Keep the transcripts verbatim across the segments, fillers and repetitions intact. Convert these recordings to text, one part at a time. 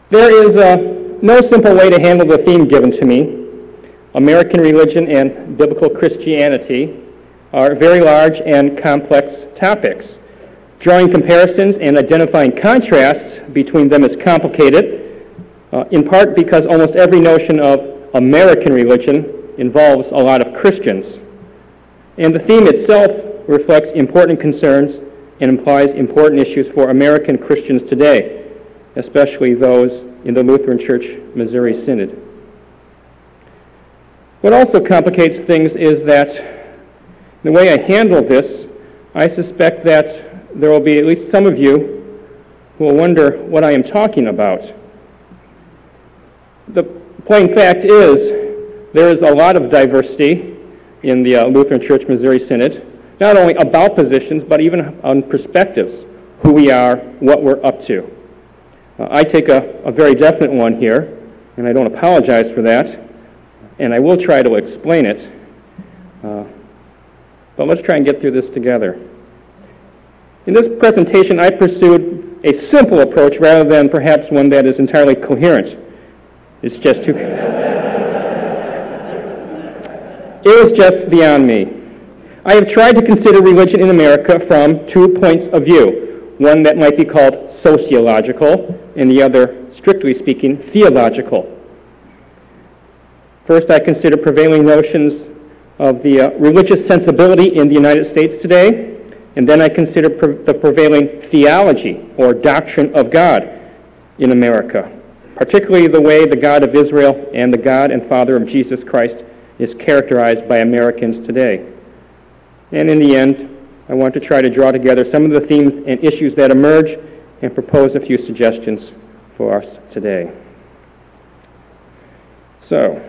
There is uh, no simple way to handle the theme given to me. American religion and biblical Christianity are very large and complex topics. Drawing comparisons and identifying contrasts between them is complicated, uh, in part because almost every notion of American religion involves a lot of Christians. And the theme itself reflects important concerns and implies important issues for American Christians today, especially those in the Lutheran Church Missouri Synod. What also complicates things is that the way I handle this, I suspect that there will be at least some of you who will wonder what I am talking about. The plain fact is there is a lot of diversity in the uh, Lutheran Church Missouri Synod, not only about positions, but even on perspectives, who we are, what we're up to. Uh, I take a, a very definite one here, and I don't apologize for that, and I will try to explain it. Uh, but let's try and get through this together. In this presentation, I pursued a simple approach rather than perhaps one that is entirely coherent. It's just too... It was just beyond me. I have tried to consider religion in America from two points of view, one that might be called sociological, and the other, strictly speaking, theological. First, I consider prevailing notions of the uh, religious sensibility in the United States today, and then I consider pre- the prevailing theology or doctrine of God in America, particularly the way the God of Israel and the God and Father of Jesus Christ is characterized by Americans today. And in the end, I want to try to draw together some of the themes and issues that emerge and propose a few suggestions for us today. So,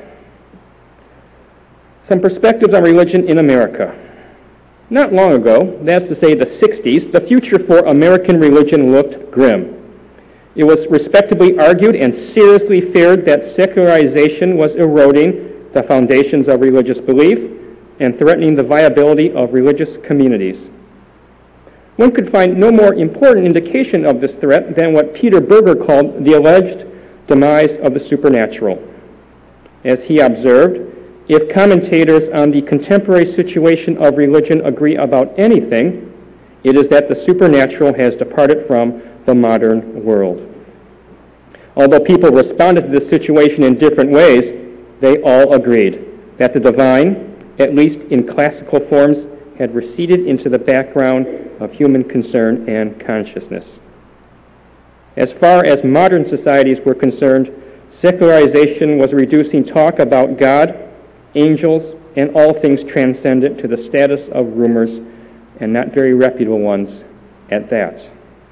some perspectives on religion in America. Not long ago, that's to say the sixties, the future for American religion looked grim. It was respectably argued and seriously feared that secularization was eroding the foundations of religious belief and threatening the viability of religious communities. One could find no more important indication of this threat than what Peter Berger called the alleged demise of the supernatural. As he observed, if commentators on the contemporary situation of religion agree about anything, it is that the supernatural has departed from the modern world. Although people responded to this situation in different ways, they all agreed that the divine, at least in classical forms, had receded into the background of human concern and consciousness. As far as modern societies were concerned, secularization was reducing talk about God, angels, and all things transcendent to the status of rumors, and not very reputable ones at that.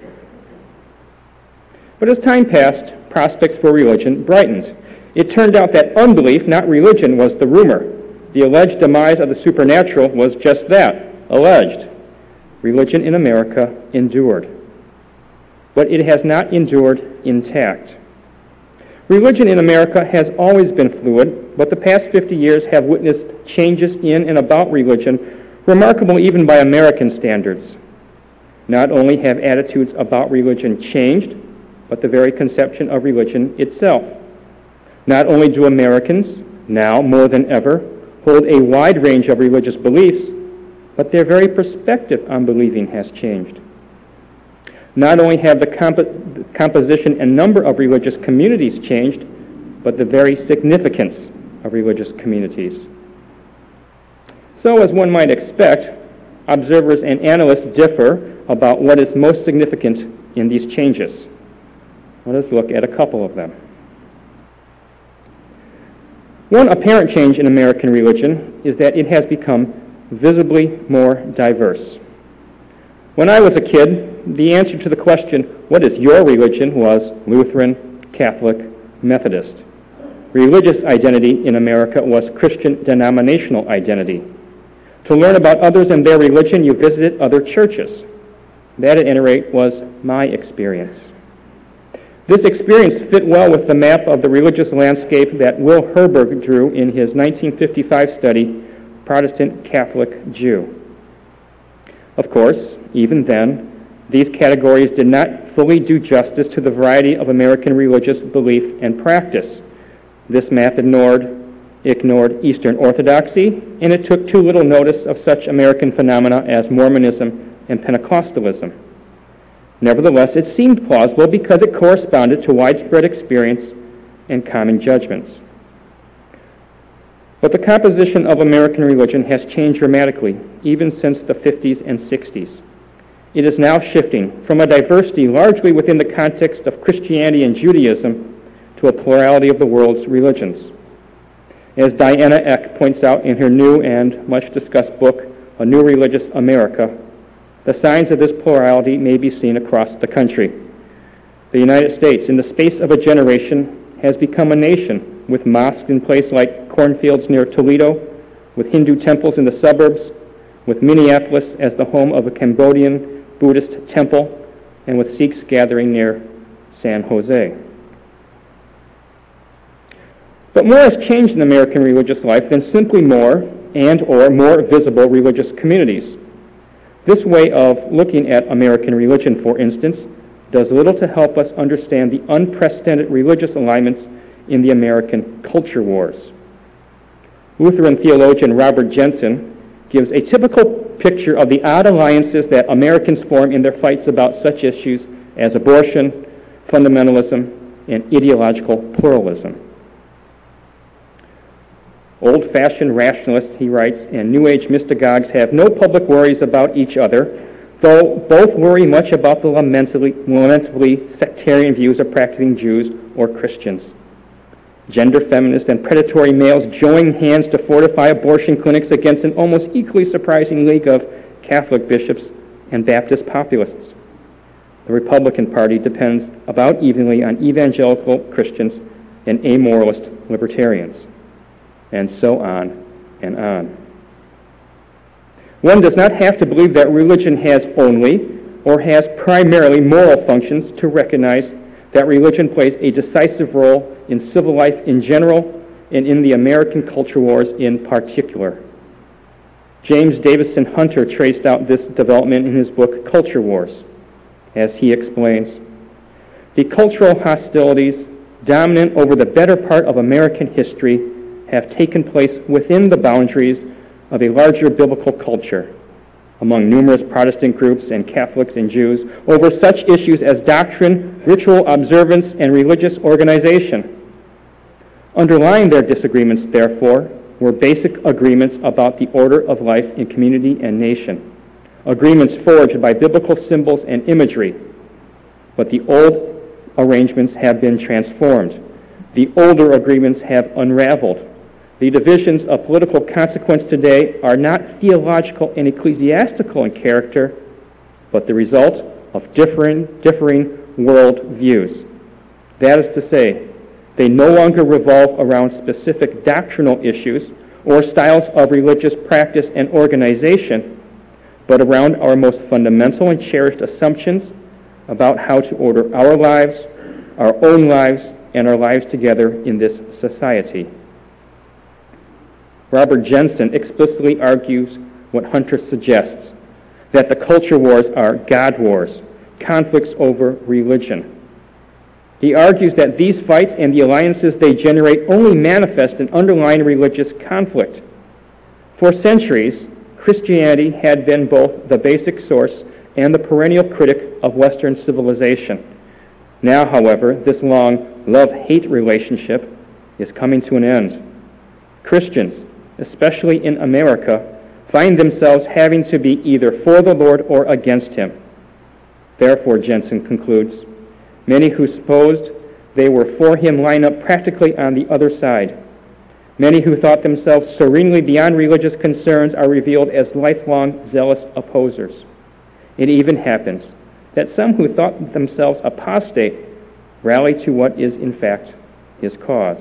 But as time passed, prospects for religion brightened. It turned out that unbelief, not religion, was the rumor. The alleged demise of the supernatural was just that, alleged. Religion in America endured. But it has not endured intact. Religion in America has always been fluid, but the past fifty years have witnessed changes in and about religion, remarkable even by American standards. Not only have attitudes about religion changed, but the very conception of religion itself. Not only do Americans, now more than ever, hold a wide range of religious beliefs, but their very perspective on believing has changed. Not only have the comp- composition and number of religious communities changed, but the very significance of religious communities. So, as one might expect, observers and analysts differ about what is most significant in these changes. Let us look at a couple of them. One apparent change in American religion is that it has become visibly more diverse. When I was a kid, the answer to the question, what is your religion, was Lutheran, Catholic, Methodist. Religious identity in America was Christian denominational identity. To learn about others and their religion, you visited other churches. That, at any rate, was my experience. This experience fit well with the map of the religious landscape that Will Herberg drew in his nineteen fifty-five study, Protestant Catholic Jew. Of course, even then, These categories did not fully do justice to the variety of American religious belief and practice. This map ignored, ignored Eastern Orthodoxy, and it took too little notice of such American phenomena as Mormonism and Pentecostalism. Nevertheless, it seemed plausible because it corresponded to widespread experience and common judgments. But the composition of American religion has changed dramatically, even since the fifties and sixties. It is now shifting from a diversity largely within the context of Christianity and Judaism to a plurality of the world's religions. As Diana Eck points out in her new and much-discussed book, A New Religious America, the signs of this plurality may be seen across the country. The United States, in the space of a generation, has become a nation with mosques in places like cornfields near Toledo, with Hindu temples in the suburbs, with Minneapolis as the home of a Cambodian Buddhist temple, and with Sikhs gathering near San Jose. But more has changed in American religious life than simply more and or more visible religious communities. This way of looking at American religion, for instance, does little to help us understand the unprecedented religious alignments in the American culture wars. Lutheran theologian Robert Jensen gives a typical picture of the odd alliances that Americans form in their fights about such issues as abortion, fundamentalism, and ideological pluralism. Old-fashioned rationalists, he writes, and New Age mystagogues have no public worries about each other, though both worry much about the lamentably, lamentably sectarian views of practicing Jews or Christians. Gender feminists and predatory males join hands to fortify abortion clinics against an almost equally surprising league of Catholic bishops and Baptist populists. The Republican Party depends about evenly on evangelical Christians and amoralist libertarians, and so on and on. One does not have to believe that religion has only or has primarily moral functions to recognize that religion plays a decisive role in civil life in general and in the American culture wars in particular. James Davison Hunter traced out this development in his book Culture Wars. As he explains, the cultural hostilities dominant over the better part of American history have taken place within the boundaries of a larger biblical culture, among numerous Protestant groups and Catholics and Jews, over such issues as doctrine, ritual observance, and religious organization. Underlying their disagreements, therefore, were basic agreements about the order of life in community and nation, agreements forged by biblical symbols and imagery. But the old arrangements have been transformed. The older agreements have unraveled. The divisions of political consequence today are not theological and ecclesiastical in character, but the result of differing, differing world views. That is to say, they no longer revolve around specific doctrinal issues or styles of religious practice and organization, but around our most fundamental and cherished assumptions about how to order our lives, our own lives, and our lives together in this society. Robert Jensen explicitly argues what Hunter suggests, that the culture wars are God wars, conflicts over religion. He argues that these fights and the alliances they generate only manifest an underlying religious conflict. For centuries, Christianity had been both the basic source and the perennial critic of Western civilization. Now, however, this long love-hate relationship is coming to an end. Christians, especially in America, find themselves having to be either for the Lord or against him. Therefore, Jensen concludes, many who supposed they were for him line up practically on the other side. Many who thought themselves serenely beyond religious concerns are revealed as lifelong zealous opposers. It even happens that some who thought themselves apostate rally to what is in fact his cause.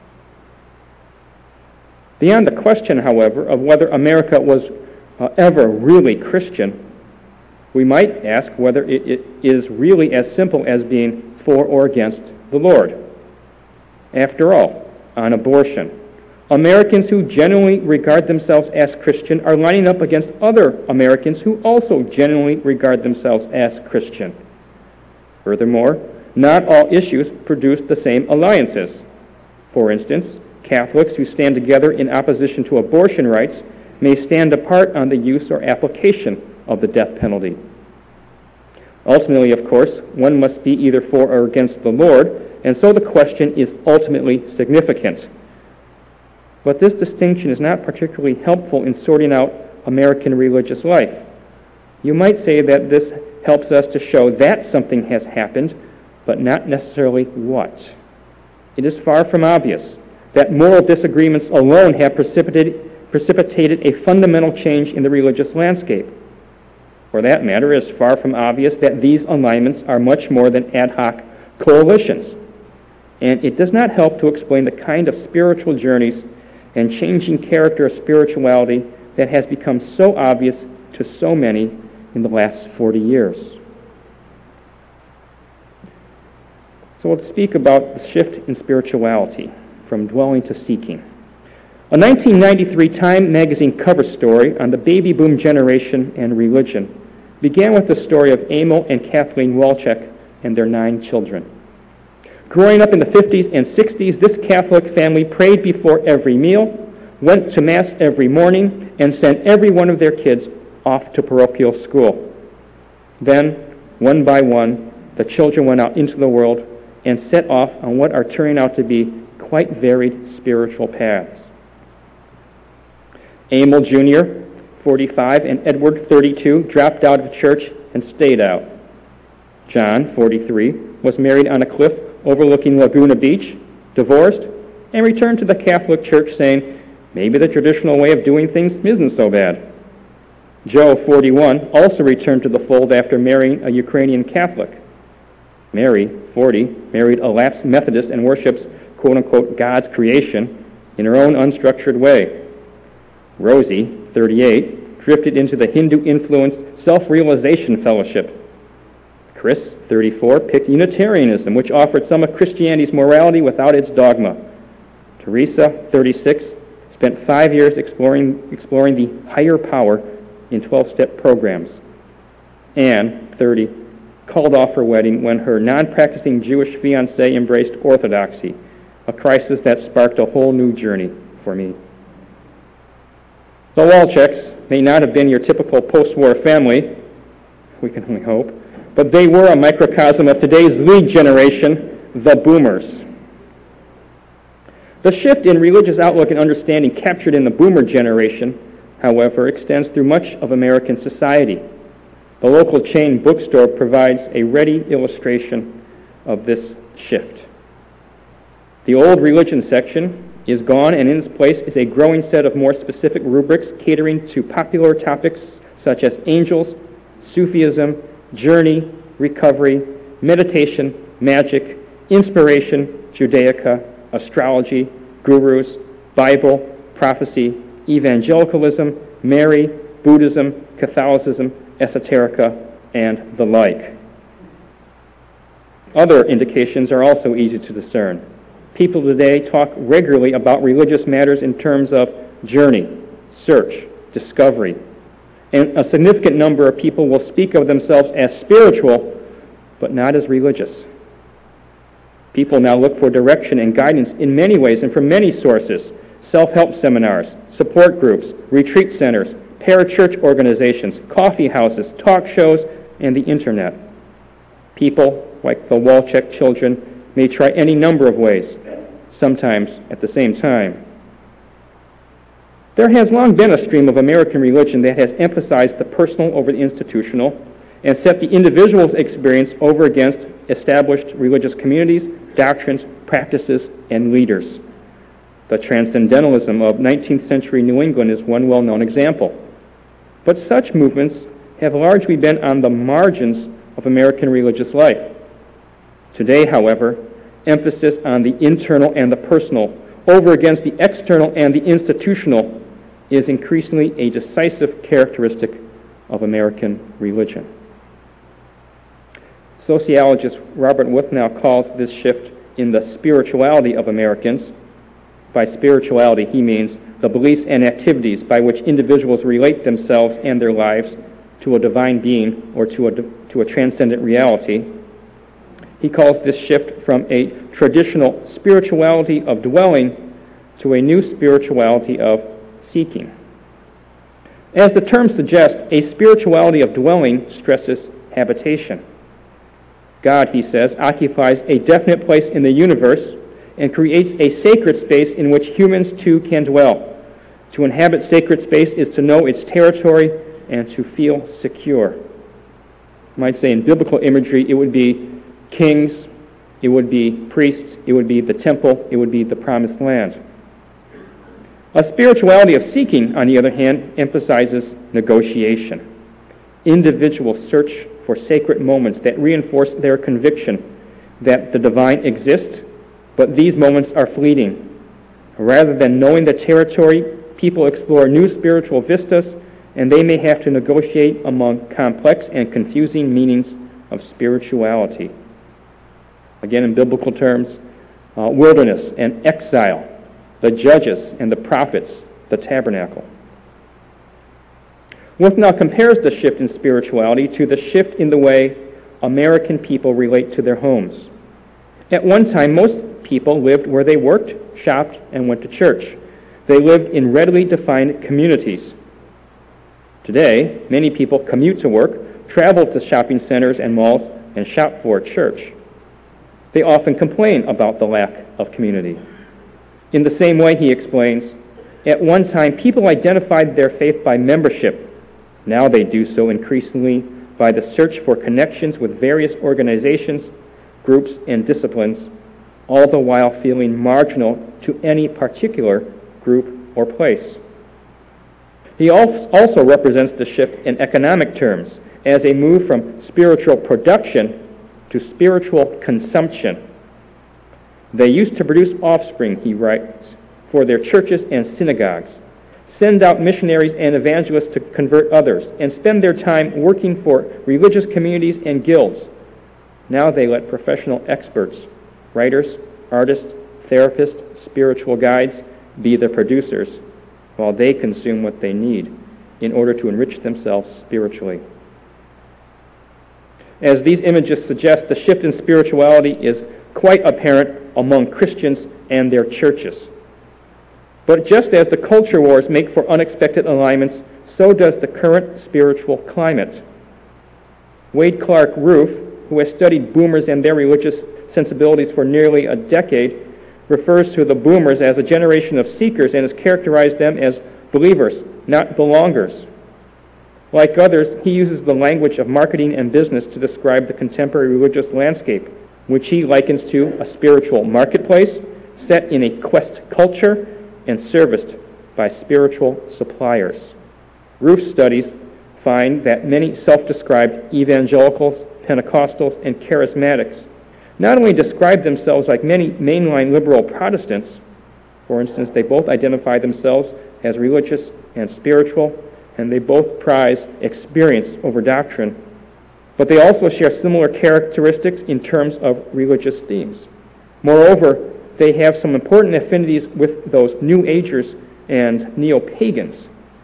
Beyond the question, however, of whether America was uh, ever really Christian, we might ask whether it, it is really as simple as being for or against the Lord. After all, on abortion, Americans who genuinely regard themselves as Christian are lining up against other Americans who also genuinely regard themselves as Christian. Furthermore, not all issues produce the same alliances. For instance, Catholics who stand together in opposition to abortion rights may stand apart on the use or application of the death penalty. Ultimately, of course, one must be either for or against the Lord, and so the question is ultimately significant. But this distinction is not particularly helpful in sorting out American religious life. You might say that this helps us to show that something has happened, but not necessarily what. It is far from obvious that moral disagreements alone have precipitated, precipitated a fundamental change in the religious landscape. For that matter, it is far from obvious that these alignments are much more than ad hoc coalitions. And it does not help to explain the kind of spiritual journeys and changing character of spirituality that has become so obvious to so many in the last forty years. So let's speak about the shift in spirituality from dwelling to seeking. A nineteen ninety-three Time magazine cover story on the baby boom generation and religion began with the story of Emil and Kathleen Walczek and their nine children. Growing up in the fifties and sixties, this Catholic family prayed before every meal, went to Mass every morning, and sent every one of their kids off to parochial school. Then, one by one, the children went out into the world and set off on what are turning out to be quite varied spiritual paths. Emil Junior, forty-five, and Edward, thirty-two, dropped out of church and stayed out. John, forty-three, was married on a cliff overlooking Laguna Beach, divorced, and returned to the Catholic Church saying, maybe the traditional way of doing things isn't so bad. Joe, forty-one, also returned to the fold after marrying a Ukrainian Catholic. Mary, forty, married a lapsed Methodist and worships, quote-unquote, God's creation in her own unstructured way. Rosie, thirty-eight, drifted into the Hindu-influenced Self-Realization Fellowship. Chris, thirty-four, picked Unitarianism, which offered some of Christianity's morality without its dogma. Teresa, thirty-six, spent five years exploring, exploring the higher power in twelve-step programs. Anne, thirty, called off her wedding when her non-practicing Jewish fiancé embraced Orthodoxy, a crisis that sparked a whole new journey for me. The Walczeks may not have been your typical post-war family, we can only hope, but they were a microcosm of today's lead generation, the boomers. The shift in religious outlook and understanding captured in the boomer generation, however, extends through much of American society. The local chain bookstore provides a ready illustration of this shift. The old religion section is gone, and in its place is a growing set of more specific rubrics catering to popular topics such as angels, Sufism, journey, recovery, meditation, magic, inspiration, Judaica, astrology, gurus, Bible, prophecy, evangelicalism, Mary, Buddhism, Catholicism, esoterica, and the like. Other indications are also easy to discern. People today talk regularly about religious matters in terms of journey, search, discovery, and a significant number of people will speak of themselves as spiritual, but not as religious. People now look for direction and guidance in many ways and from many sources: self-help seminars, support groups, retreat centers, parachurch organizations, coffee houses, talk shows, and the internet. People, like the Walczek children, may try any number of ways, sometimes at the same time. There has long been a stream of American religion that has emphasized the personal over the institutional and set the individual's experience over against established religious communities, doctrines, practices, and leaders. The transcendentalism of nineteenth century New England is one well-known example. But such movements have largely been on the margins of American religious life. Today, however, emphasis on the internal and the personal over against the external and the institutional is increasingly a decisive characteristic of American religion. Sociologist Robert Wuthnow calls this shift in the spirituality of Americans By spirituality, he means the beliefs and activities by which individuals relate themselves and their lives to a divine being or to a, to a transcendent reality. He calls this shift from a traditional spirituality of dwelling to a new spirituality of seeking. As the term suggests, a spirituality of dwelling stresses habitation. God, he says, occupies a definite place in the universe and creates a sacred space in which humans too can dwell. To inhabit sacred space is to know its territory and to feel secure. You might say in biblical imagery, it would be kings, it would be priests, it would be the temple, it would be the promised land. A spirituality of seeking, on the other hand, emphasizes negotiation. Individuals search for sacred moments that reinforce their conviction that the divine exists, but these moments are fleeting. Rather than knowing the territory, people explore new spiritual vistas, and they may have to negotiate among complex and confusing meanings of spirituality. Again, in biblical terms, uh, wilderness and exile, the judges and the prophets, the tabernacle. Wolf now compares the shift in spirituality to the shift in the way American people relate to their homes. At one time, most people lived where they worked, shopped, and went to church. They lived in readily defined communities. Today, many people commute to work, travel to shopping centers and malls, and shop for church. They often complain about the lack of community. In the same way, he explains, at one time people identified their faith by membership. Now they do so increasingly by the search for connections with various organizations, groups, and disciplines, all the while feeling marginal to any particular group or place. He also represents the shift in economic terms as a move from spiritual production to spiritual consumption. They used to produce offspring, he writes, for their churches and synagogues, send out missionaries and evangelists to convert others, and spend their time working for religious communities and guilds. Now they let professional experts, writers, artists, therapists, spiritual guides, be the producers, while they consume what they need in order to enrich themselves spiritually. As these images suggest, the shift in spirituality is quite apparent among Christians and their churches. But just as the culture wars make for unexpected alignments, so does the current spiritual climate. Wade Clark Roof, who has studied boomers and their religious sensibilities for nearly a decade, refers to the boomers as a generation of seekers and has characterized them as believers, not belongers. Like others, he uses the language of marketing and business to describe the contemporary religious landscape, which he likens to a spiritual marketplace set in a quest culture and serviced by spiritual suppliers. Roof studies find that many self-described evangelicals, Pentecostals, and charismatics not only describe themselves like many mainline liberal Protestants, for instance, they both identify themselves as religious and spiritual, and they both prize experience over doctrine, but they also share similar characteristics in terms of religious themes. Moreover, they have some important affinities with those New Agers and neo-pagans.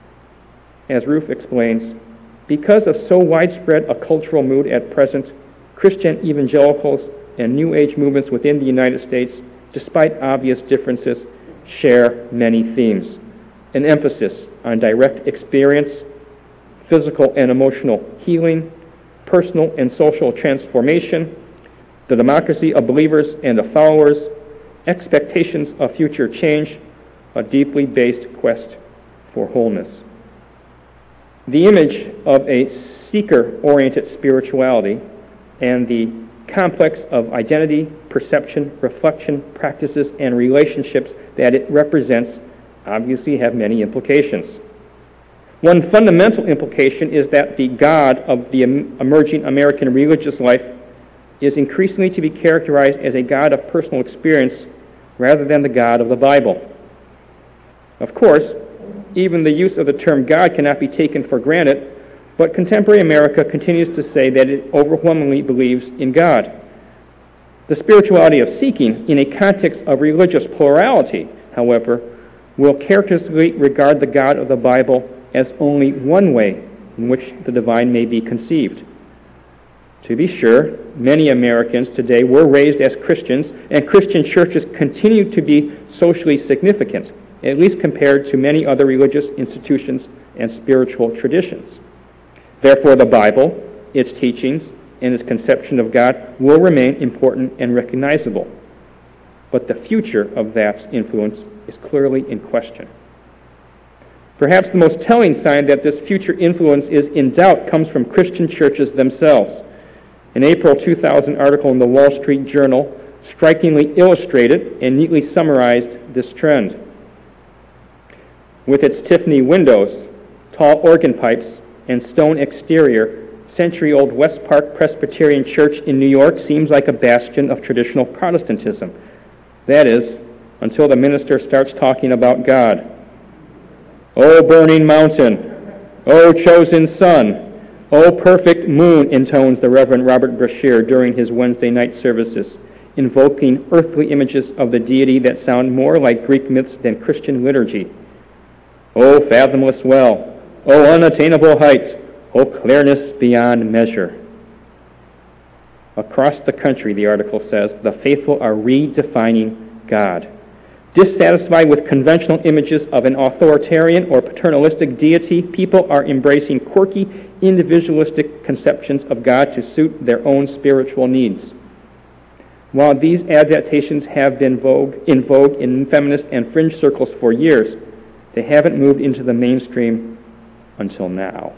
As Roof explains, because of so widespread a cultural mood at present, Christian evangelicals and New Age movements within the United States, despite obvious differences, share many themes. An emphasis on direct experience, physical and emotional healing, personal and social transformation, the democracy of believers and of followers, expectations of future change, a deeply based quest for wholeness. The image of a seeker-oriented spirituality and the complex of identity, perception, reflection, practices, and relationships that it represents obviously have many implications. One fundamental implication is that the God of the emerging American religious life is increasingly to be characterized as a God of personal experience rather than the God of the Bible. Of course, even the use of the term God cannot be taken for granted, but contemporary America continues to say that it overwhelmingly believes in God. The spirituality of seeking, in a context of religious plurality, however, will characteristically regard the God of the Bible as only one way in which the divine may be conceived. To be sure, many Americans today were raised as Christians, and Christian churches continue to be socially significant, at least compared to many other religious institutions and spiritual traditions. Therefore, the Bible, its teachings, and its conception of God will remain important and recognizable. But the future of that influence is clearly in question. Perhaps the most telling sign that this future influence is in doubt comes from Christian churches themselves. An April two thousand article in the Wall Street Journal strikingly illustrated and neatly summarized this trend. With its Tiffany windows, tall organ pipes, and stone exterior, century-old West Park Presbyterian Church in New York seems like a bastion of traditional Protestantism. That is, until the minister starts talking about God. "O burning mountain, O chosen sun, O perfect moon," intones the Reverend Robert Brashear during his Wednesday night services, invoking earthly images of the deity that sound more like Greek myths than Christian liturgy. "O fathomless well, O unattainable height, O clearness beyond measure." Across the country, the article says, the faithful are redefining God. Dissatisfied with conventional images of an authoritarian or paternalistic deity, people are embracing quirky, individualistic conceptions of God to suit their own spiritual needs. While these adaptations have been vogue, in vogue in feminist and fringe circles for years, they haven't moved into the mainstream until now.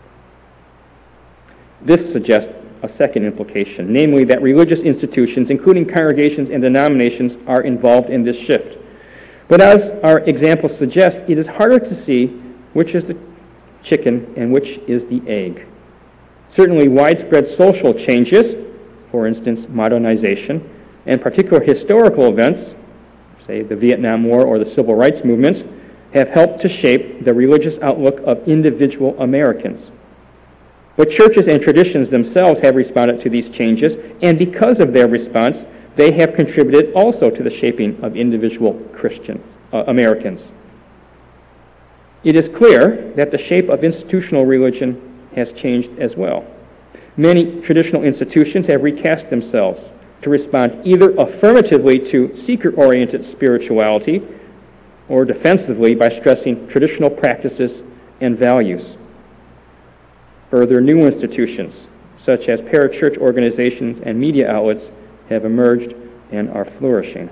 This suggests a second implication, namely that religious institutions, including congregations and denominations, are involved in this shift. But as our example suggests, it is harder to see which is the chicken and which is the egg. Certainly widespread social changes, for instance modernization, and particular historical events, say the Vietnam War or the Civil Rights Movement, have helped to shape the religious outlook of individual Americans. But churches and traditions themselves have responded to these changes, and because of their response, they have contributed also to the shaping of individual Christian uh, Americans. It is clear that the shape of institutional religion has changed as well. Many traditional institutions have recast themselves to respond either affirmatively to seeker-oriented spirituality or defensively by stressing traditional practices and values. Further, new institutions, such as parachurch organizations and media outlets, have emerged and are flourishing.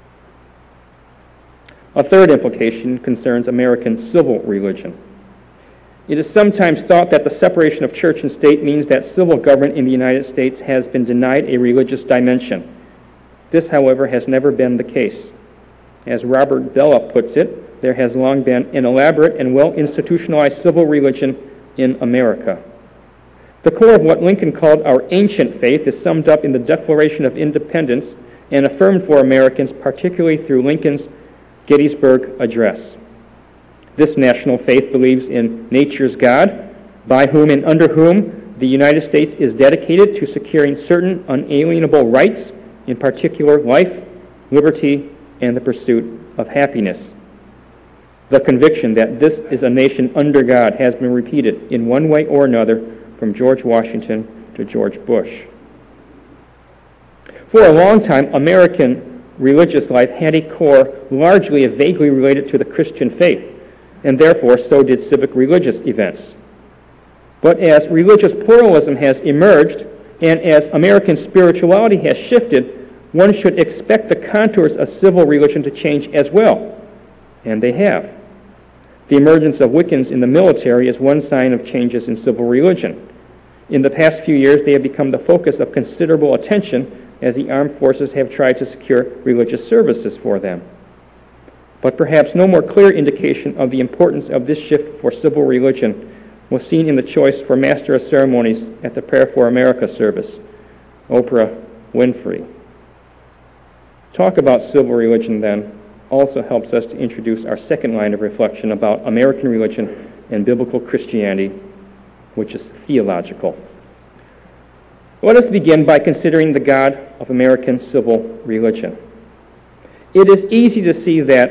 A third implication concerns American civil religion. It is sometimes thought that the separation of church and state means that civil government in the United States has been denied a religious dimension. This, however, has never been the case. As Robert Bellah puts it, there has long been an elaborate and well-institutionalized civil religion in America. The core of what Lincoln called our ancient faith is summed up in the Declaration of Independence and affirmed for Americans, particularly through Lincoln's Gettysburg Address. This national faith believes in nature's God, by whom and under whom the United States is dedicated to securing certain unalienable rights, in particular life, liberty, and the pursuit of happiness. The conviction that this is a nation under God has been repeated in one way or another from George Washington to George Bush. For a long time, American religious life had a core largely vaguely related to the Christian faith, and therefore so did civic religious events. But as religious pluralism has emerged, and as American spirituality has shifted, one should expect the contours of civil religion to change as well, and they have. The emergence of Wiccans in the military is one sign of changes in civil religion. In the past few years, they have become the focus of considerable attention as the armed forces have tried to secure religious services for them. But perhaps no more clear indication of the importance of this shift for civil religion was seen in the choice for Master of Ceremonies at the Prayer for America service, Oprah Winfrey. Talk about civil religion, then, also helps us to introduce our second line of reflection about American religion and biblical Christianity, which is theological. Let us begin by considering the God of American civil religion. It is easy to see that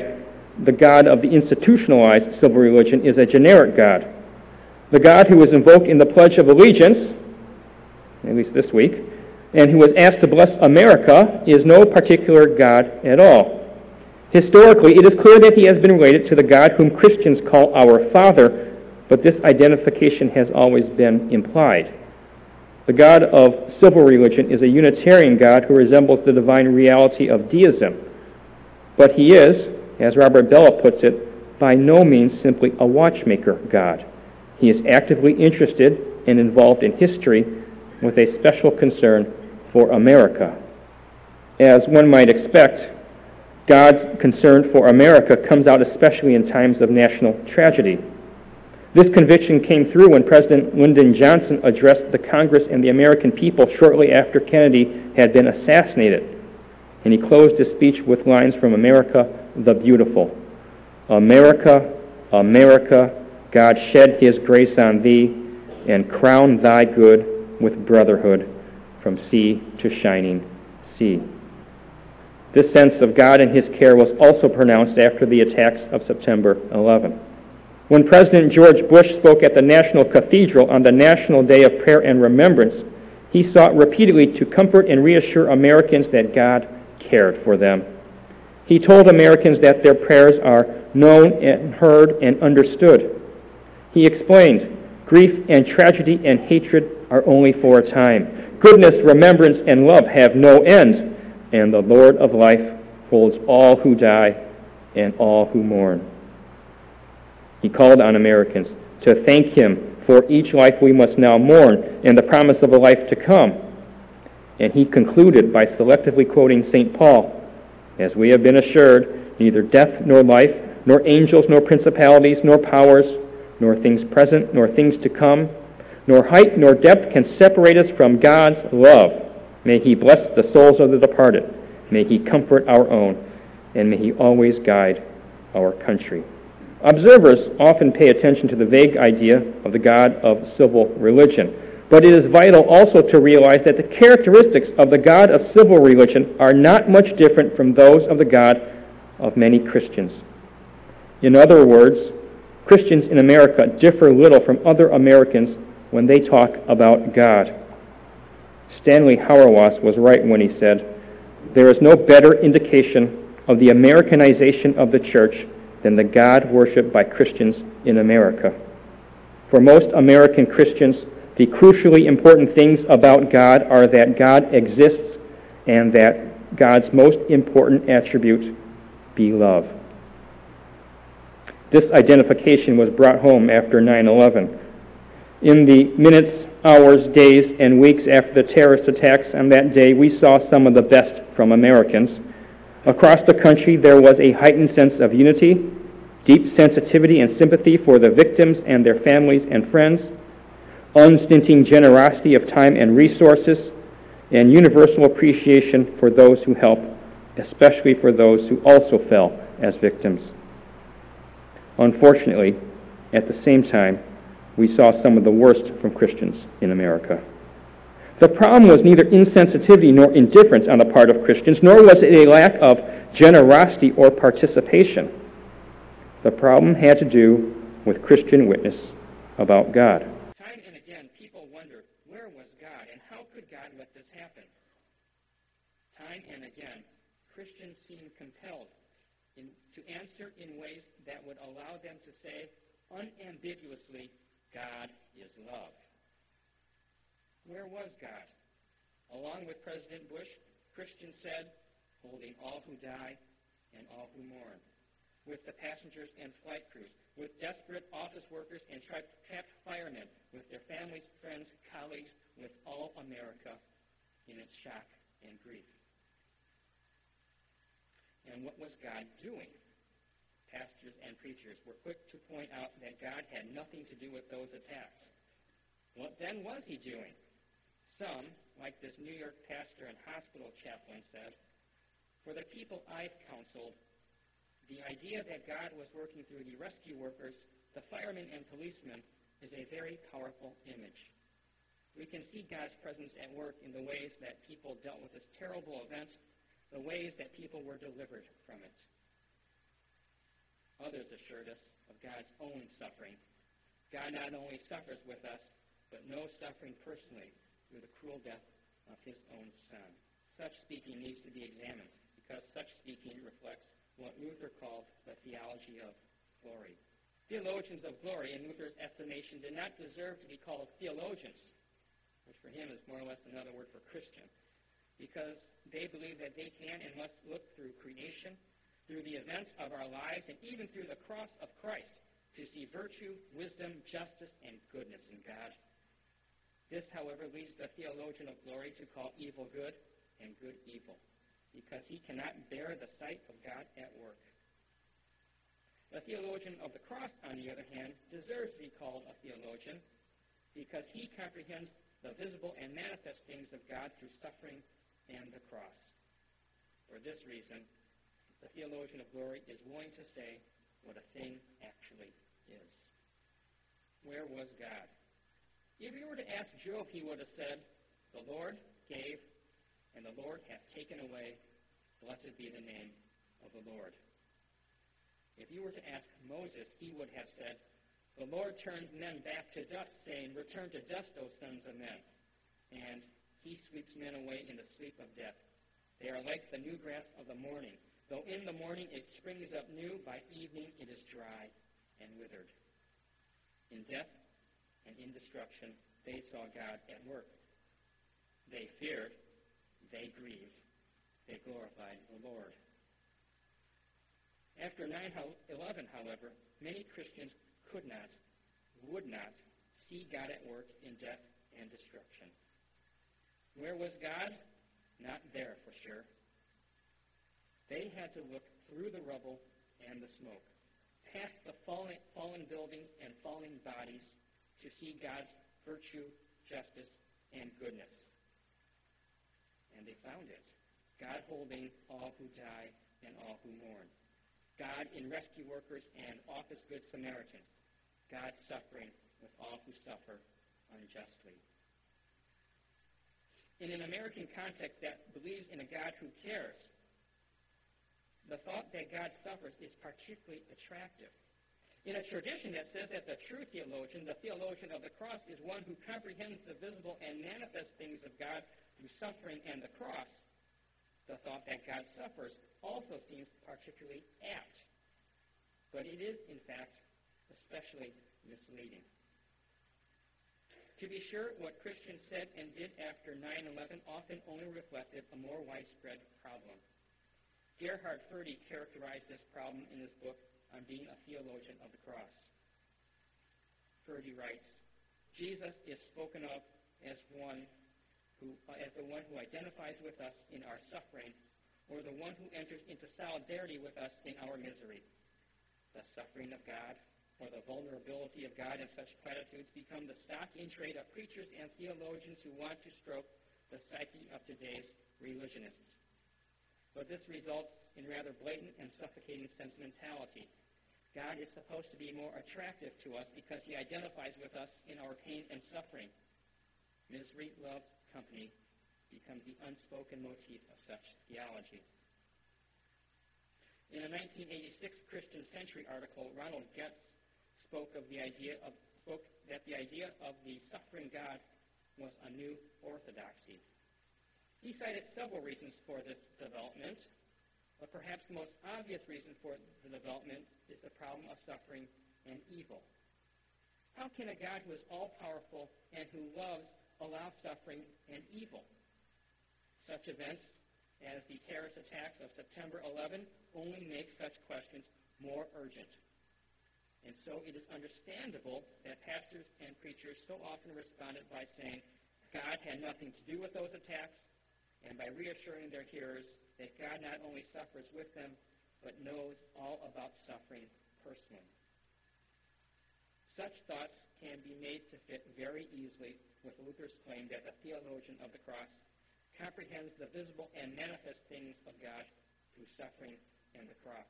The God of the institutionalized civil religion is a generic God. The God who was invoked in the Pledge of Allegiance, at least this week, and who was asked to bless America is no particular God at all. Historically, it is clear that he has been related to the God whom Christians call our Father, but this identification has always been implied. The God of civil religion is a Unitarian God who resembles the divine reality of deism, but he is, as Robert Bellah puts it, by no means simply a watchmaker God. He is actively interested and involved in history with a special concern for America. As one might expect, God's concern for America comes out especially in times of national tragedy. This conviction came through when President Lyndon Johnson addressed the Congress and the American people shortly after Kennedy had been assassinated. And he closed his speech with lines from America the Beautiful. America, America, God shed his grace on thee and crown thy good with brotherhood from sea to shining sea. This sense of God and his care was also pronounced after the attacks of September eleventh. When President George Bush spoke at the National Cathedral on the National Day of Prayer and Remembrance, he sought repeatedly to comfort and reassure Americans that God cared for them. He told Americans that their prayers are known and heard and understood. He explained, grief and tragedy and hatred are only for a time. Goodness, remembrance, and love have no end, and the Lord of life holds all who die and all who mourn. He called on Americans to thank him for each life we must now mourn and the promise of a life to come. And he concluded by selectively quoting Saint Paul, as we have been assured, neither death nor life, nor angels nor principalities nor powers, nor things present nor things to come, nor height nor depth can separate us from God's love. May he bless the souls of the departed. May he comfort our own. And may he always guide our country. Observers often pay attention to the vague idea of the God of civil religion. But it is vital also to realize that the characteristics of the God of civil religion are not much different from those of the God of many Christians. In other words, Christians in America differ little from other Americans when they talk about God. Stanley Hauerwas was right when he said, "There is no better indication of the Americanization of the church than the God worshipped by Christians in America. For most American Christians, the crucially important things about God are that God exists and that God's most important attribute be love." This identification was brought home after nine eleven. In the minutes, hours, days, and weeks after the terrorist attacks on that day, we saw some of the best from Americans. Across the country, there was a heightened sense of unity, deep sensitivity and sympathy for the victims and their families and friends, unstinting generosity of time and resources, and universal appreciation for those who help, especially for those who also fell as victims. Unfortunately, at the same time, we saw some of the worst from Christians in America. The problem was neither insensitivity nor indifference on the part of Christians, nor was it a lack of generosity or participation. The problem had to do with Christian witness about God. Time and again, people wonder, where was God and how could God let this happen? Time and again, Christians seem compelled in, to answer in ways that would allow them to say unambiguously, God is love. Where was God? Along with President Bush, Christians said, holding all who die and all who mourn, with the passengers and flight crews, with desperate office workers and trapped firemen, with their families, friends, colleagues, with all America in its shock and grief. And what was God doing? Pastors and preachers were quick to point out that God had nothing to do with those attacks. What then was he doing? Some, like this New York pastor and hospital chaplain, said, "For the people I've counseled, the idea that God was working through the rescue workers, the firemen and policemen, is a very powerful image. We can see God's presence at work in the ways that people dealt with this terrible event, the ways that people were delivered from it." Others assured us of God's own suffering. God not only suffers with us, but knows suffering personally through the cruel death of his own Son. Such speaking needs to be examined, because such speaking reflects what Luther called the theology of glory. Theologians of glory, in Luther's estimation, did not deserve to be called theologians, which for him is more or less another word for Christian, because they believe that they can and must look through creation, through the events of our lives, and even through the cross of Christ to see virtue, wisdom, justice, and goodness in God. This, however, leads the theologian of glory to call evil good and good evil, because he cannot bear the sight of God at work. The theologian of the cross, on the other hand, deserves to be called a theologian because he comprehends the visible and manifest things of God through suffering and the cross. For this reason, the theologian of glory is willing to say what a thing actually is. Where was God? If you were to ask Job, he would have said, "The Lord gave, and the Lord hath taken away. Blessed be the name of the Lord." If you were to ask Moses, he would have said, "The Lord turns men back to dust, saying, Return to dust, O sons of men. And he sweeps men away in the sleep of death. They are like the new grass of the morning. Though in the morning it springs up new, by evening it is dry and withered." In death and in destruction, they saw God at work. They feared, they grieved, they glorified the Lord. After nine eleven, however, many Christians could not, would not, see God at work in death and destruction. Where was God? Not there, for sure. They had to look through the rubble and the smoke, past the fallen, fallen buildings and falling bodies, to see God's virtue, justice, and goodness. And they found it. God holding all who die and all who mourn. God in rescue workers and office good Samaritans. God suffering with all who suffer unjustly. In an American context that believes in a God who cares, the thought that God suffers is particularly attractive. In a tradition that says that the true theologian, the theologian of the cross, is one who comprehends the visible and manifest things of God through suffering and the cross, the thought that God suffers also seems particularly apt. But it is, in fact, especially misleading. To be sure, what Christians said and did after nine eleven often only reflected a more widespread problem. Gerhard Forde characterized this problem in his book on being a theologian of the cross. Forde writes, "Jesus is spoken of as one who, uh, as the one who identifies with us in our suffering, or the one who enters into solidarity with us in our misery. The suffering of God, or the vulnerability of God in such platitudes become the stock in trade of preachers and theologians who want to stroke the psyche of today's religionists. But this results in rather blatant and suffocating sentimentality. God is supposed to be more attractive to us because he identifies with us in our pain and suffering. Misery loves company becomes the unspoken motif of such theology." In a nineteen eighty-six Christian Century article, Ronald Getz spoke of the idea of spoke that the idea of the suffering God was a new orthodoxy. He cited several reasons for this development, but perhaps the most obvious reason for the development is the problem of suffering and evil. How can a God who is all-powerful and who loves allow suffering and evil? Such events as the terrorist attacks of September eleventh only make such questions more urgent. And so it is understandable that pastors and preachers so often responded by saying God had nothing to do with those attacks, and by reassuring their hearers that God not only suffers with them, but knows all about suffering personally. Such thoughts can be made to fit very easily with Luther's claim that the theologian of the cross comprehends the visible and manifest things of God through suffering and the cross.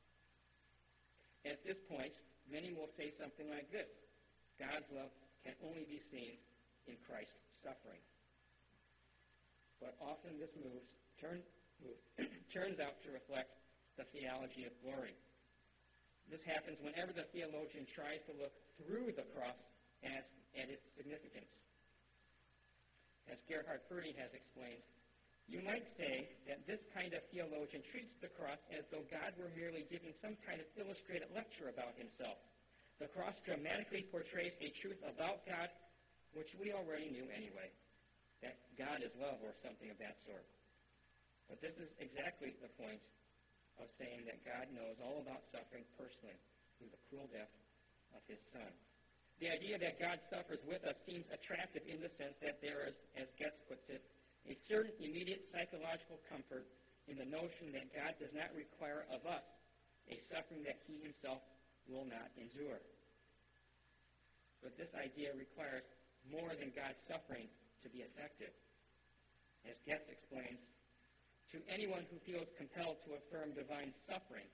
At this point, many will say something like this: God's love can only be seen in Christ's suffering. But often this moves, turn, move, turns out to reflect the theology of glory. This happens whenever the theologian tries to look through the cross as, at its significance. As Gerhard Forde has explained, you might say that this kind of theologian treats the cross as though God were merely giving some kind of illustrated lecture about himself. The cross dramatically portrays a truth about God which we already knew anyway, that God is love or something of that sort. But this is exactly the point of saying that God knows all about suffering personally through the cruel death of his Son. The idea that God suffers with us seems attractive in the sense that there is, as Getz puts it, a certain immediate psychological comfort in the notion that God does not require of us a suffering that he himself will not endure. But this idea requires more than God's suffering to be effective. As Getz explains, to anyone who feels compelled to affirm divine suffering,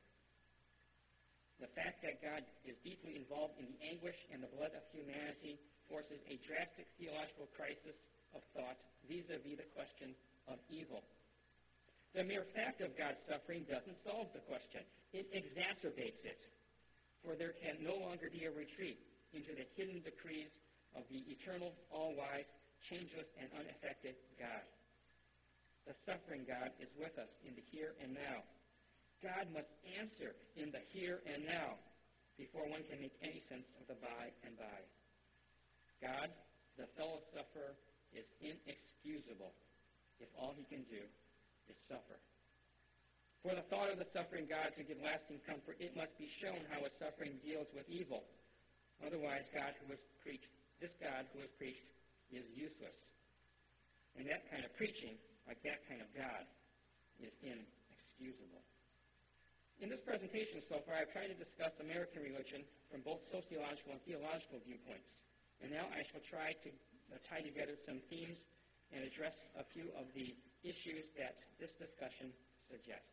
the fact that God is deeply involved in the anguish and the blood of humanity forces a drastic theological crisis of thought vis-a-vis the question of evil. The mere fact of God's suffering doesn't solve the question. It exacerbates it, for there can no longer be a retreat into the hidden decrees of the eternal, all-wise, changeless, and unaffected God. The suffering God is with us in the here and now. God must answer in the here and now before one can make any sense of the by and by. God, the fellow sufferer, is inexcusable if all he can do is suffer. For the thought of the suffering God to give lasting comfort, it must be shown how his suffering deals with evil. Otherwise, God who was preached, this God who was preached is useless. And that kind of preaching, like that kind of God, is inexcusable. In this presentation so far, I've tried to discuss American religion from both sociological and theological viewpoints. And now I shall try to uh, tie together some themes and address a few of the issues that this discussion suggests.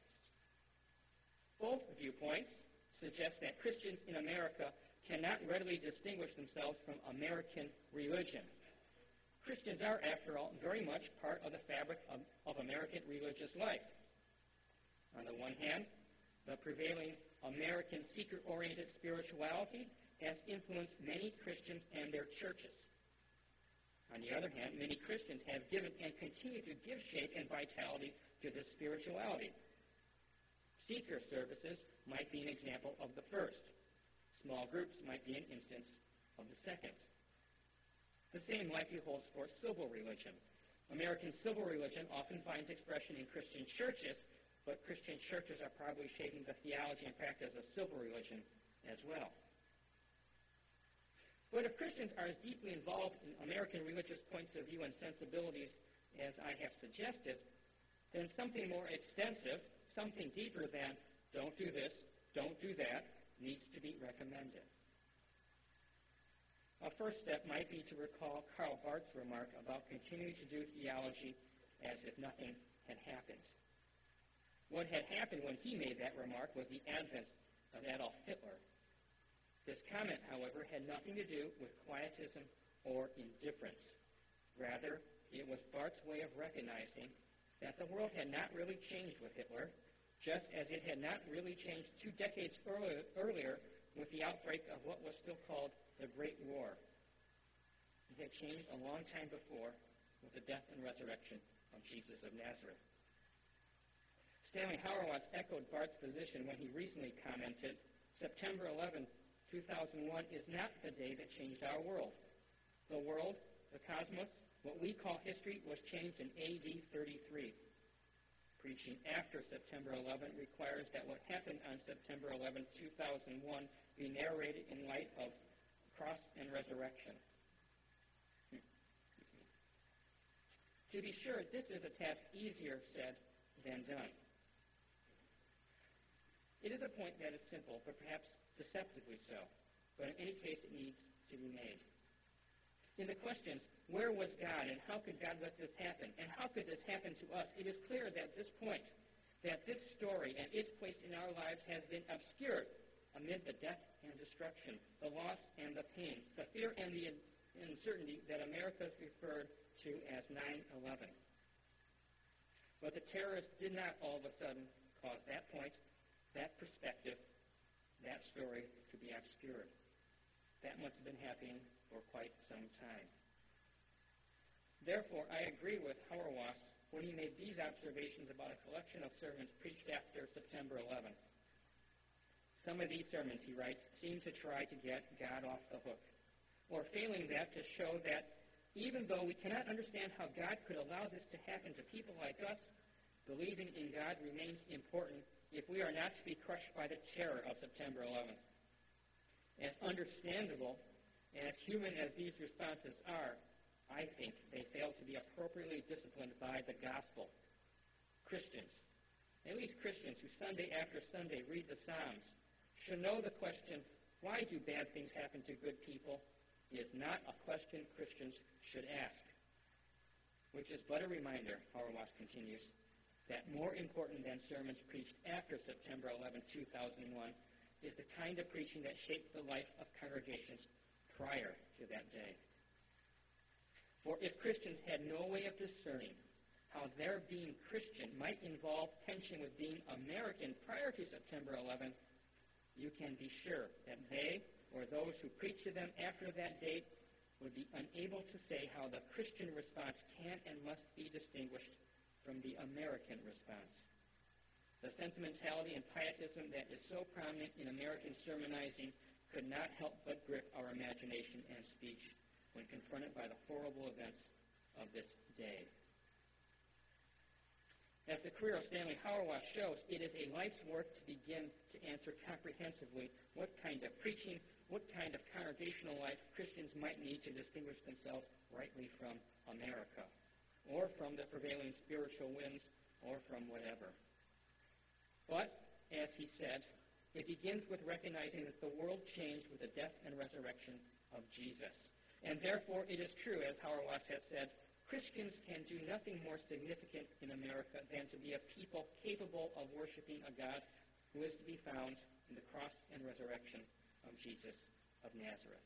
Both viewpoints suggest that Christians in America cannot readily distinguish themselves from American religion. Christians are, after all, very much part of the fabric of, of American religious life. On the one hand, the prevailing American seeker-oriented spirituality has influenced many Christians and their churches. On the other hand, many Christians have given and continue to give shape and vitality to this spirituality. Seeker services might be an example of the first. Small groups might be an instance of the second. The same likely holds for civil religion. American civil religion often finds expression in Christian churches, but Christian churches are probably shaping the theology and practice of civil religion as well. But if Christians are as deeply involved in American religious points of view and sensibilities as I have suggested, then something more extensive, something deeper than don't do this, don't do that, needs to be recommended. A first step might be to recall Karl Barth's remark about continuing to do theology as if nothing had happened. What had happened when he made that remark was the advent of Adolf Hitler. This comment, however, had nothing to do with quietism or indifference. Rather, it was Barth's way of recognizing that the world had not really changed with Hitler, just as it had not really changed two decades earlier, earlier with the outbreak of what was still called the Great War. It had changed a long time before with the death and resurrection of Jesus of Nazareth. Stanley Hauerwas echoed Barth's position when he recently commented, September eleventh, two thousand one is not the day that changed our world. The world, the cosmos, what we call history, was changed in A D thirty-three. Preaching after September eleventh requires that what happened on September eleventh, two thousand one be narrated in light of cross and resurrection. To be sure, this is a task easier said than done. It is a point that is simple, but perhaps deceptively so. But in any case, it needs to be made. In the questions, where was God, and how could God let this happen, and how could this happen to us, it is clear that this point, that this story and its place in our lives has been obscured amid the death and destruction, the loss and the pain, the fear and the uncertainty that America is referred to as nine eleven. But the terrorists did not all of a sudden cause that point, that perspective, that story to be obscured. That must have been happening for quite some time. Therefore, I agree with Hauerwas when he made these observations about a collection of sermons preached after September eleventh. Some of these sermons, he writes, seem to try to get God off the hook, or failing that, to show that even though we cannot understand how God could allow this to happen to people like us, believing in God remains important if we are not to be crushed by the terror of September eleventh. As understandable and as human as these responses are, I think they fail to be appropriately disciplined by the gospel. Christians, at least Christians who Sunday after Sunday read the Psalms, should know the question, why do bad things happen to good people, is not a question Christians should ask. Which is but a reminder, Hauerwas continues, that more important than sermons preached after September eleventh, two thousand one, is the kind of preaching that shaped the life of congregations prior to that day. For if Christians had no way of discerning how their being Christian might involve tension with being American prior to September eleventh, you can be sure that they, or those who preach to them after that date, would be unable to say how the Christian response can and must be distinguished from the American response. The sentimentality and pietism that is so prominent in American sermonizing could not help but grip our imagination and speech when confronted by the horrible events of this day. As the career of Stanley Hauerwas shows, it is a life's work to begin to answer comprehensively what kind of preaching, what kind of congregational life Christians might need to distinguish themselves rightly from America, or from the prevailing spiritual winds, or from whatever. But, as he said, it begins with recognizing that the world changed with the death and resurrection of Jesus. And therefore, it is true, as Hauerwas has said, Christians can do nothing more significant in America than to be a people capable of worshiping a God who is to be found in the cross and resurrection of Jesus of Nazareth.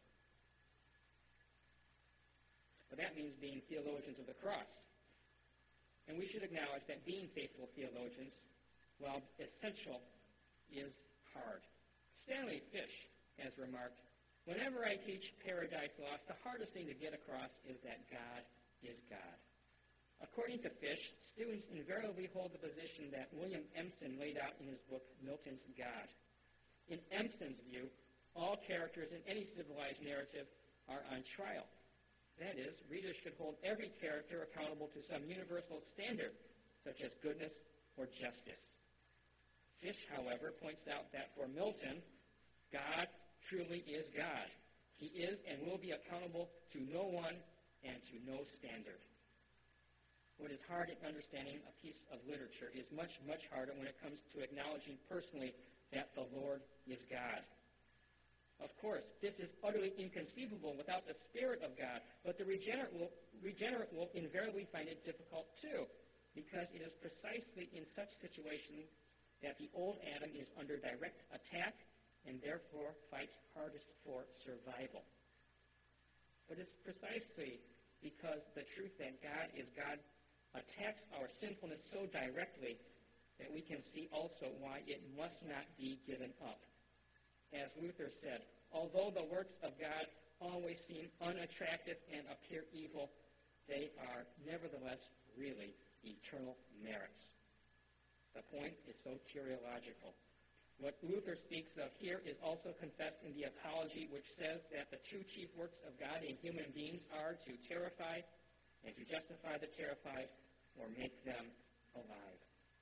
But that means being theologians of the cross. And we should acknowledge that being faithful theologians, while essential, is hard. Stanley Fish has remarked, whenever I teach Paradise Lost, the hardest thing to get across is that God is God. According to Fish, students invariably hold the position that William Empson laid out in his book, Milton's God. In Empson's view, all characters in any civilized narrative are on trial. That is, readers should hold every character accountable to some universal standard, such as goodness or justice. Fish, however, points out that for Milton, God truly is God. He is and will be accountable to no one and to no standard. What is hard in understanding a piece of literature is much, much harder when it comes to acknowledging personally that the Lord is God. Of course, this is utterly inconceivable without the Spirit of God, but the regenerate will, regenerate will invariably find it difficult too, because it is precisely in such situations that the old Adam is under direct attack and therefore fights hardest for survival. But it's precisely because the truth that God is God attacks our sinfulness so directly that we can see also why it must not be given up. As Luther said, although the works of God always seem unattractive and appear evil, they are nevertheless really eternal merits. The point is soteriological. What Luther speaks of here is also confessed in the Apology, which says that the two chief works of God in human beings are to terrify and to justify the terrified or make them alive.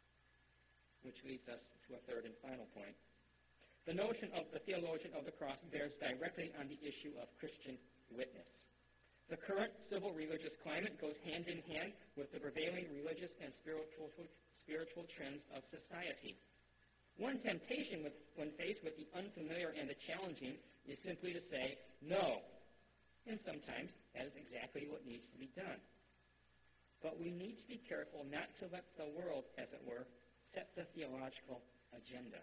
Which leads us to a third and final point. The notion of the theologian of the cross bears directly on the issue of Christian witness. The current civil religious climate goes hand in hand with the prevailing religious and spiritual, spiritual trends of society. One temptation with, when faced with the unfamiliar and the challenging is simply to say, no. And sometimes that is exactly what needs to be done. But we need to be careful not to let the world, as it were, set the theological agenda.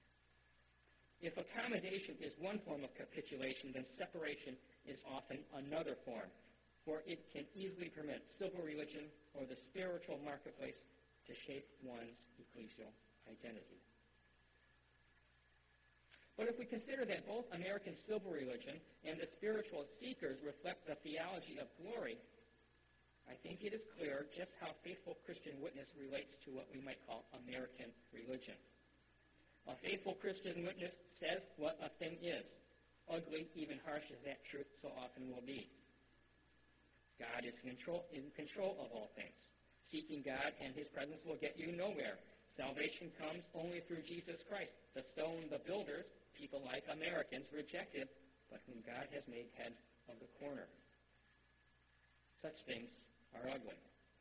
If accommodation is one form of capitulation, then separation is often another form, for it can easily permit civil religion or the spiritual marketplace to shape one's ecclesial identity. But if we consider that both American civil religion and the spiritual seekers reflect the theology of glory, I think it is clear just how faithful Christian witness relates to what we might call American religion. A faithful Christian witness says what a thing is, ugly, even harsh as that truth so often will be. God is in control, in control of all things. Seeking God and his presence will get you nowhere. Salvation comes only through Jesus Christ, the stone the builders, people like Americans, rejected, but whom God has made head of the corner. Such things are ugly.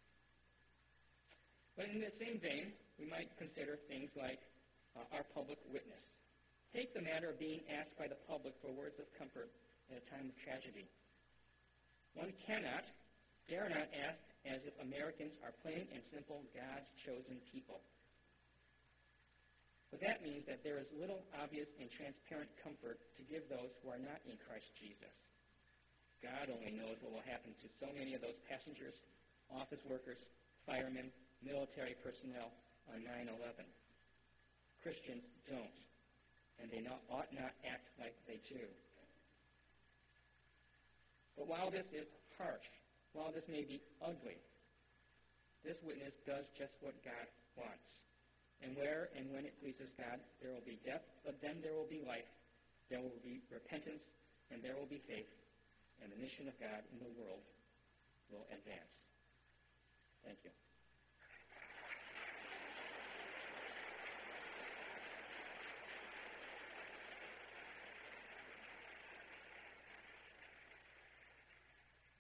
But in the same vein, we might consider things like uh, our public witness. Take the matter of being asked by the public for words of comfort at a time of tragedy. One cannot, dare not ask as if Americans are plain and simple God's chosen people. But that means that there is little obvious and transparent comfort to give those who are not in Christ Jesus. God only knows what will happen to so many of those passengers, office workers, firemen, military personnel on nine eleven. Christians don't, and they not, ought not act like they do. But while this is harsh, while this may be ugly, this witness does just what God wants. And where and when it pleases God, there will be death, but then there will be life. There will be repentance, and there will be faith, and the mission of God in the world will advance. Thank you.